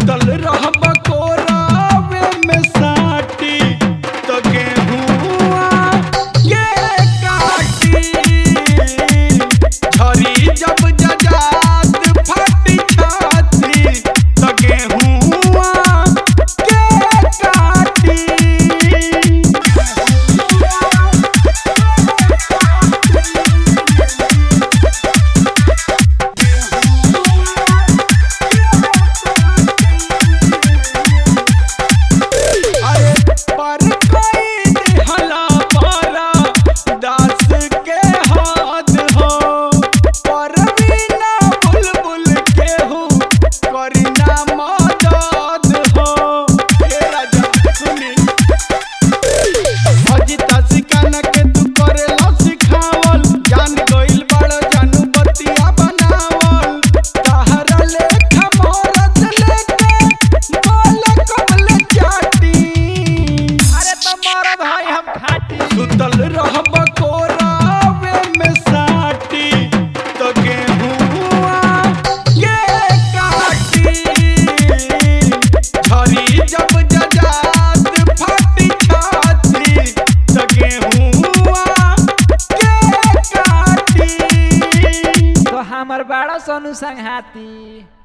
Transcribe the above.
सुतल रहब कोरावे में साटी तो गेहुआ के काटी झरी जब जजात फटी छाती तो गेहुआ के काटी। सुतल रहब कोरावे में साटी तो गेहुआ के काटी झरी जब जजात फटी छाती तो गेहुआ के काटी। तो हमर बड़ा सोनू संघाती।